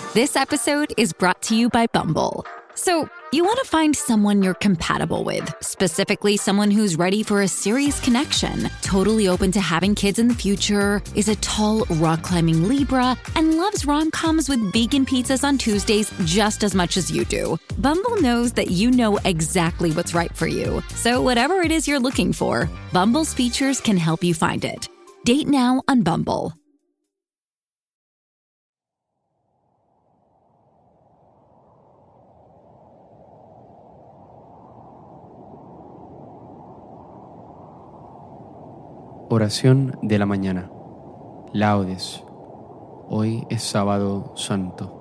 This episode is brought to you by Bumble. So, you want to find someone you're compatible with, specifically someone who's ready for a serious connection, totally open to having kids in the future, is a tall, rock-climbing Libra, and loves rom-coms with vegan pizzas on Tuesdays just as much as you do. Bumble knows that you know exactly what's right for you. So whatever it is you're looking for, Bumble's features can help you find it. Date now on Bumble. Oración de la mañana. Laudes. Hoy es sábado santo.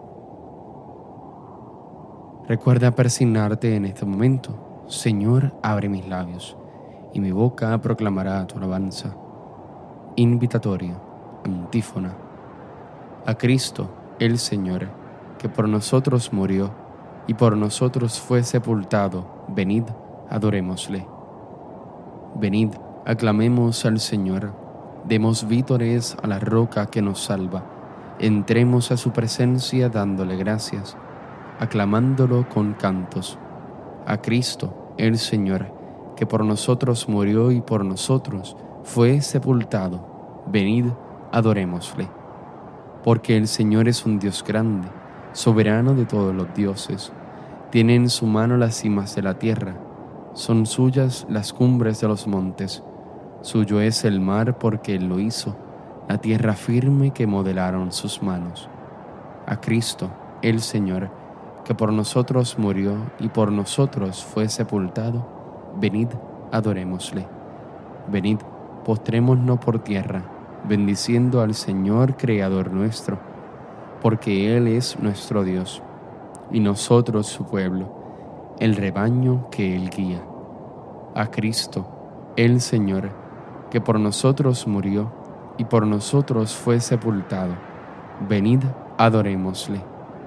Recuerda persignarte en este momento. Señor, abre mis labios, y mi boca proclamará tu alabanza. Invitatorio. Antífona. A Cristo, el Señor, que por nosotros murió y por nosotros fue sepultado, venid, adorémosle. Venid, aclamemos al Señor, demos vítores a la roca que nos salva, entremos a su presencia dándole gracias, aclamándolo con cantos. A Cristo, el Señor, que por nosotros murió y por nosotros fue sepultado, venid, adorémosle. Porque el Señor es un Dios grande, soberano de todos los dioses, tiene en su mano las cimas de la tierra, son suyas las cumbres de los montes. Suyo es el mar porque Él lo hizo, la tierra firme que modelaron sus manos. A Cristo, el Señor, que por nosotros murió y por nosotros fue sepultado, venid, adorémosle. Venid, postrémonos por tierra, bendiciendo al Señor Creador nuestro, porque Él es nuestro Dios, y nosotros su pueblo, el rebaño que Él guía. A Cristo, el Señor, que por nosotros murió y por nosotros fue sepultado, venid, adorémosle.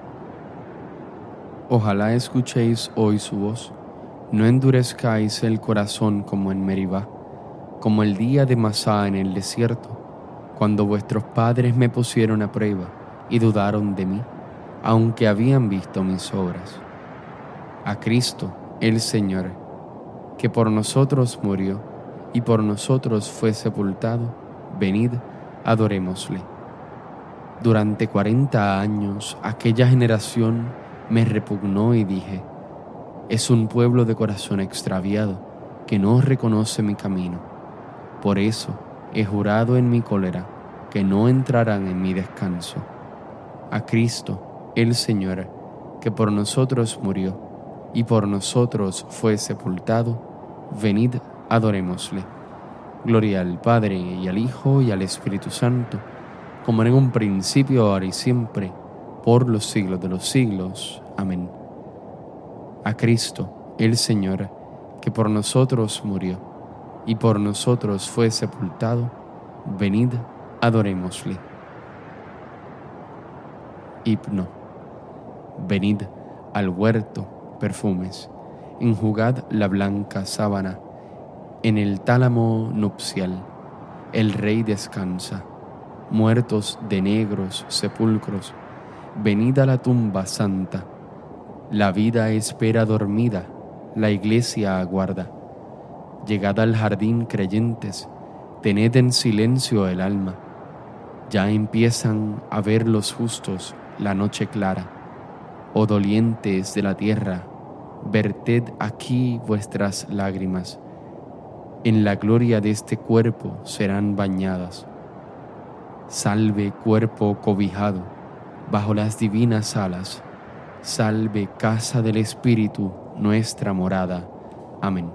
Ojalá escuchéis hoy su voz, no endurezcáis el corazón como en Meribá, como el día de Masá en el desierto, cuando vuestros padres me pusieron a prueba y dudaron de mí, aunque habían visto mis obras. A Cristo, el Señor, que por nosotros murió y por nosotros fue sepultado, venid, adorémosle. Durante 40 años aquella generación me repugnó y dije, es un pueblo de corazón extraviado que no reconoce mi camino. Por eso he jurado en mi cólera que no entrarán en mi descanso. A Cristo, el Señor, que por nosotros murió y por nosotros fue sepultado, venid, adorémosle. Gloria al Padre, y al Hijo, y al Espíritu Santo, como en un principio, ahora y siempre, por los siglos de los siglos. Amén. A Cristo, el Señor, que por nosotros murió, y por nosotros fue sepultado, venid, adorémosle. Himno. Venid al huerto, perfumes, enjugad la blanca sábana. En el tálamo nupcial, el Rey descansa, muertos de negros sepulcros, venid a la tumba santa. La vida espera dormida, la iglesia aguarda. Llegad al jardín creyentes, tened en silencio el alma. Ya empiezan a ver los justos la noche clara. Oh dolientes de la tierra, verted aquí vuestras lágrimas. En la gloria de este cuerpo serán bañadas. Salve cuerpo cobijado bajo las divinas alas. Salve casa del Espíritu, nuestra morada. Amén.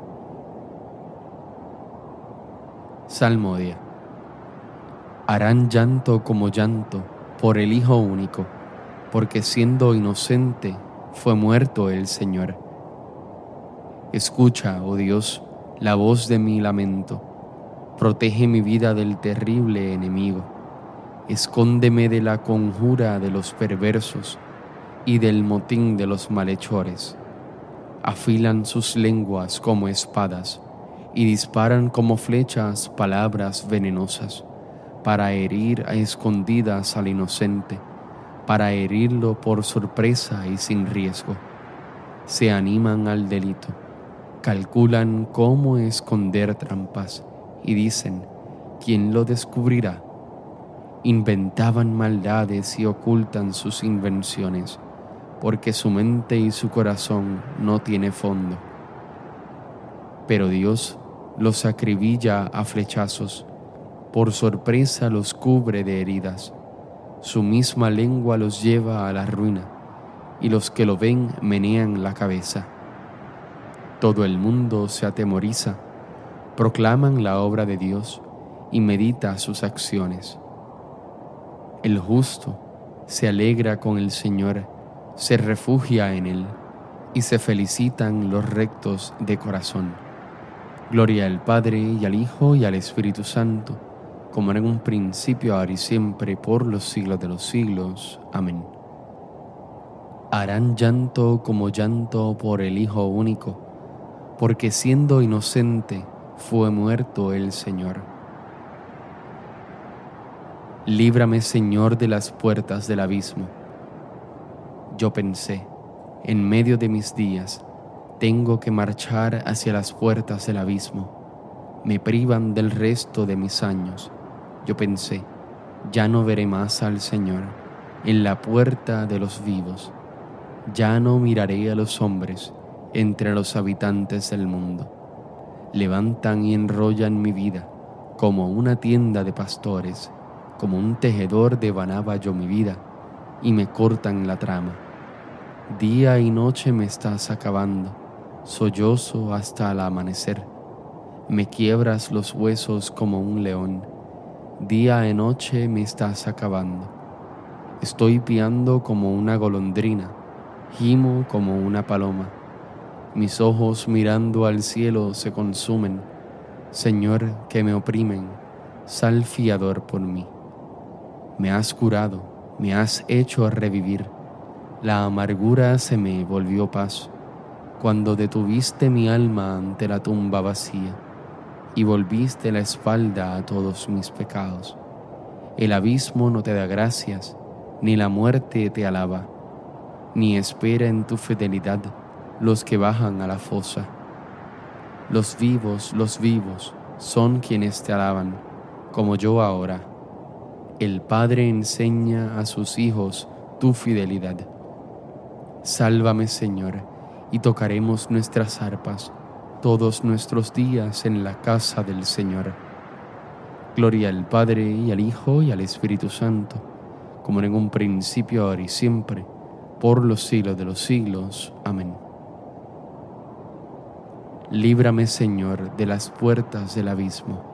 Salmodia. Harán llanto como llanto por el Hijo único, porque siendo inocente fue muerto el Señor. Escucha, oh Dios, la voz de mi lamento. Protege mi vida del terrible enemigo. Escóndeme de la conjura de los perversos y del motín de los malhechores. Afilan sus lenguas como espadas y disparan como flechas palabras venenosas para herir a escondidas al inocente, para herirlo por sorpresa y sin riesgo. Se animan al delito, calculan cómo esconder trampas y dicen, ¿quién lo descubrirá? Inventaban maldades y ocultan sus invenciones, porque su mente y su corazón no tiene fondo. Pero Dios los acribilla a flechazos, por sorpresa los cubre de heridas. Su misma lengua los lleva a la ruina, y los que lo ven menean la cabeza. Todo el mundo se atemoriza, proclaman la obra de Dios y medita sus acciones. El justo se alegra con el Señor, se refugia en Él, y se felicitan los rectos de corazón. Gloria al Padre, y al Hijo, y al Espíritu Santo, como era en un principio, ahora y siempre, por los siglos de los siglos. Amén. Harán llanto como llanto por el Hijo único, porque siendo inocente fue muerto el Señor. Líbrame, Señor, de las puertas del abismo. Yo pensé, en medio de mis días, tengo que marchar hacia las puertas del abismo. Me privan del resto de mis años. Yo pensé, ya no veré más al Señor en la puerta de los vivos. Ya no miraré a los hombres entre los habitantes del mundo. Levantan y enrollan mi vida como una tienda de pastores. Como un tejedor devanaba yo mi vida, y me cortan la trama. Día y noche me estás acabando, sollozo hasta el amanecer. Me quiebras los huesos como un león, día y noche me estás acabando. Estoy piando como una golondrina, gimo como una paloma. Mis ojos mirando al cielo se consumen. Señor, que me oprimen, sal fiador por mí. Me has curado, me has hecho revivir. La amargura se me volvió paz, cuando detuviste mi alma ante la tumba vacía y volviste la espalda a todos mis pecados. El abismo no te da gracias, ni la muerte te alaba, ni espera en tu fidelidad los que bajan a la fosa. Los vivos, son quienes te alaban, como yo ahora. El Padre enseña a sus hijos tu fidelidad. Sálvame, Señor, y tocaremos nuestras arpas todos nuestros días en la casa del Señor. Gloria al Padre, y al Hijo, y al Espíritu Santo, como en un principio, ahora y siempre, por los siglos de los siglos. Amén. Líbrame, Señor, de las puertas del abismo.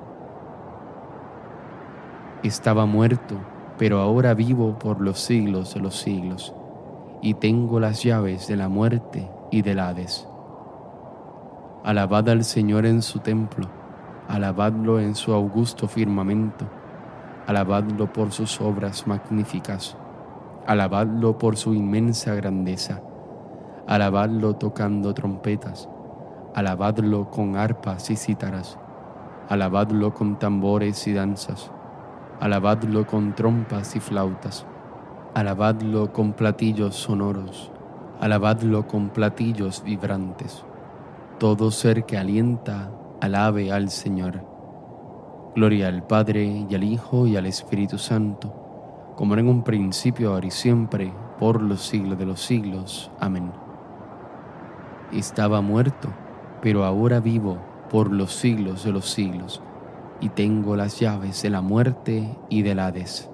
Estaba muerto, pero ahora vivo por los siglos de los siglos, y tengo las llaves de la muerte y del Hades. Alabad al Señor en su templo, alabadlo en su augusto firmamento, alabadlo por sus obras magníficas, alabadlo por su inmensa grandeza, alabadlo tocando trompetas, alabadlo con arpas y cítaras, alabadlo con tambores y danzas, alabadlo con trompas y flautas, alabadlo con platillos sonoros, alabadlo con platillos vibrantes. Todo ser que alienta, alabe al Señor. Gloria al Padre, y al Hijo, y al Espíritu Santo, como era en un principio, ahora y siempre, por los siglos de los siglos. Amén. Estaba muerto, pero ahora vivo por los siglos de los siglos, y tengo las llaves de la muerte y del Hades.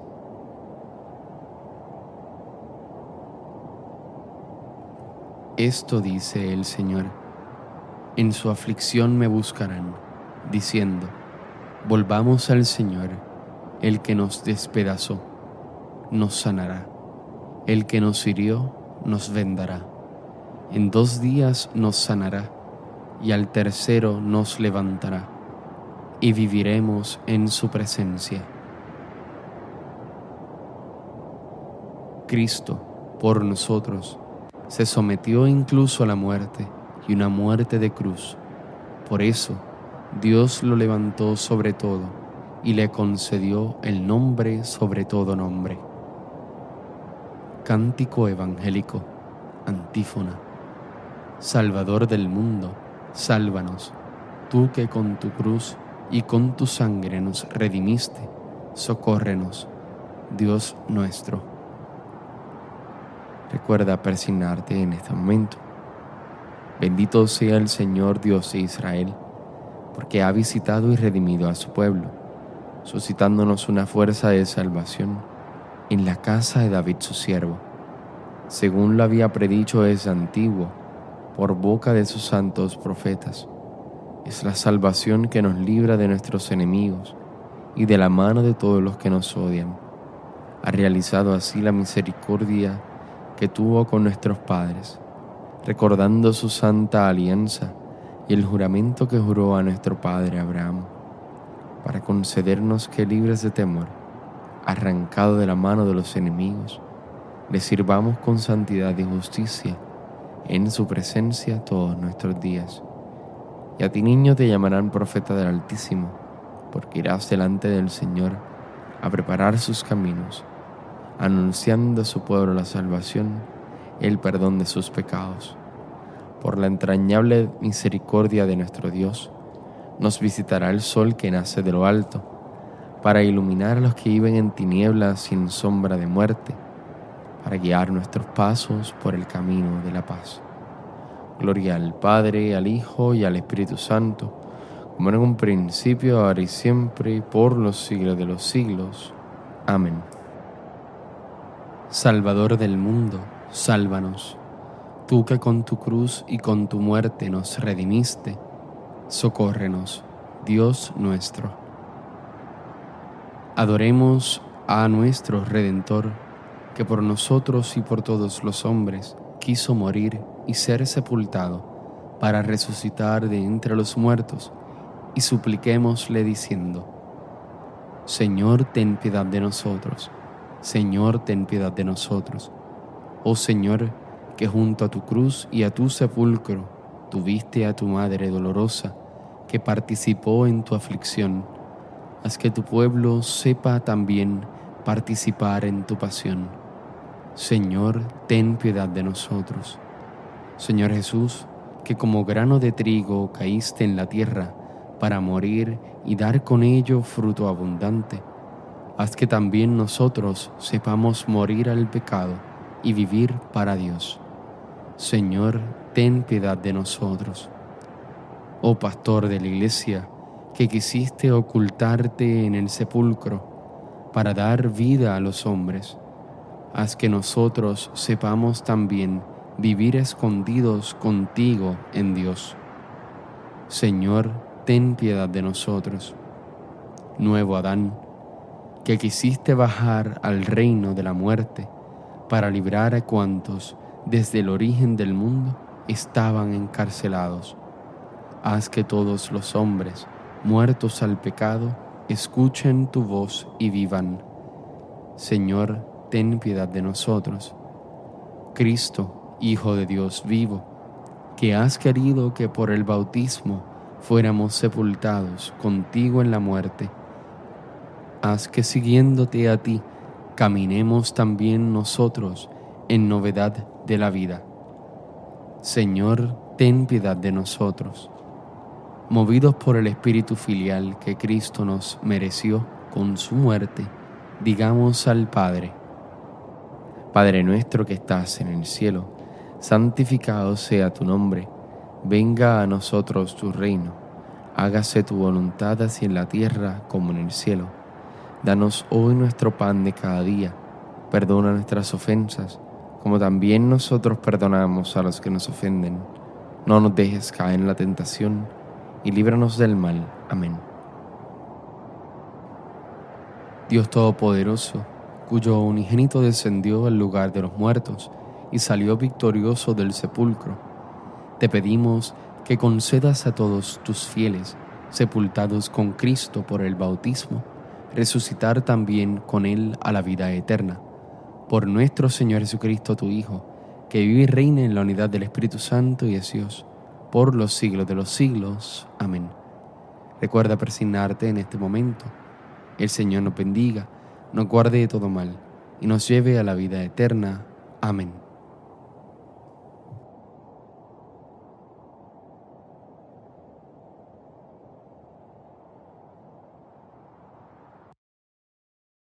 Esto dice el Señor: en su aflicción me buscarán, diciendo: volvamos al Señor. El que nos despedazó nos sanará, el que nos hirió nos vendará. En 2 días nos sanará, y al tercero nos levantará, y viviremos en su presencia. Cristo, por nosotros, se sometió incluso a la muerte, y una muerte de cruz. Por eso, Dios lo levantó sobre todo, y le concedió el nombre sobre todo nombre, Cántico evangélico, antífona. Salvador del mundo, sálvanos, tú que con tu cruz y con tu sangre nos redimiste, socórrenos, Dios nuestro. Recuerda persignarte en este momento. Bendito sea el Señor Dios de Israel, porque ha visitado y redimido a su pueblo, suscitándonos una fuerza de salvación en la casa de David su siervo, según lo había predicho desde antiguo, por boca de sus santos profetas. Es la salvación que nos libra de nuestros enemigos y de la mano de todos los que nos odian. Ha realizado así la misericordia que tuvo con nuestros padres, recordando su santa alianza y el juramento que juró a nuestro padre Abraham, para concedernos que, libres de temor, arrancado de la mano de los enemigos, le sirvamos con santidad y justicia en su presencia todos nuestros días. Y a ti, niño, te llamarán profeta del Altísimo, porque irás delante del Señor a preparar sus caminos, anunciando a su pueblo la salvación, el perdón de sus pecados. Por la entrañable misericordia de nuestro Dios, nos visitará el sol que nace de lo alto, para iluminar a los que viven en tinieblas sin sombra de muerte, para guiar nuestros pasos por el camino de la paz. Gloria al Padre, al Hijo y al Espíritu Santo, como en un principio, ahora y siempre, por los siglos de los siglos. Amén. Salvador del mundo, sálvanos. Tú que con tu cruz y con tu muerte nos redimiste, socórrenos, Dios nuestro. Adoremos a nuestro Redentor, que por nosotros y por todos los hombres quiso morir y ser sepultado, para resucitar de entre los muertos, y supliquémosle diciendo: Señor, ten piedad de nosotros. Señor, ten piedad de nosotros. Oh Señor, que junto a tu cruz y a tu sepulcro tuviste a tu Madre dolorosa, que participó en tu aflicción, haz que tu pueblo sepa también participar en tu pasión. Señor, ten piedad de nosotros. Señor Jesús, que como grano de trigo caíste en la tierra para morir y dar con ello fruto abundante, haz que también nosotros sepamos morir al pecado y vivir para Dios. Señor, ten piedad de nosotros. Oh Pastor de la Iglesia, que quisiste ocultarte en el sepulcro para dar vida a los hombres, haz que nosotros sepamos también vivir escondidos contigo en Dios. Señor, ten piedad de nosotros. Nuevo Adán, que quisiste bajar al reino de la muerte para librar a cuantos desde el origen del mundo estaban encarcelados, haz que todos los hombres muertos al pecado escuchen tu voz y vivan. Señor, ten piedad de nosotros. Cristo, Hijo de Dios vivo, que has querido que por el bautismo fuéramos sepultados contigo en la muerte, haz que siguiéndote a ti caminemos también nosotros en novedad de la vida. Señor, ten piedad de nosotros. Movidos por el Espíritu filial que Cristo nos mereció con su muerte, digamos al Padre: Padre nuestro que estás en el cielo, santificado sea tu nombre. Venga a nosotros tu reino. Hágase tu voluntad así en la tierra como en el cielo. Danos hoy nuestro pan de cada día. Perdona nuestras ofensas, como también nosotros perdonamos a los que nos ofenden. No nos dejes caer en la tentación, y líbranos del mal. Amén. Dios Todopoderoso, cuyo unigénito descendió al lugar de los muertos y salió victorioso del sepulcro, te pedimos que concedas a todos tus fieles, sepultados con Cristo por el bautismo, resucitar también con Él a la vida eterna. Por nuestro Señor Jesucristo, tu Hijo, que vive y reina en la unidad del Espíritu Santo y es Dios, por los siglos de los siglos. Amén. Recuerda persignarte en este momento. El Señor nos bendiga, nos guarde de todo mal y nos lleve a la vida eterna. Amén.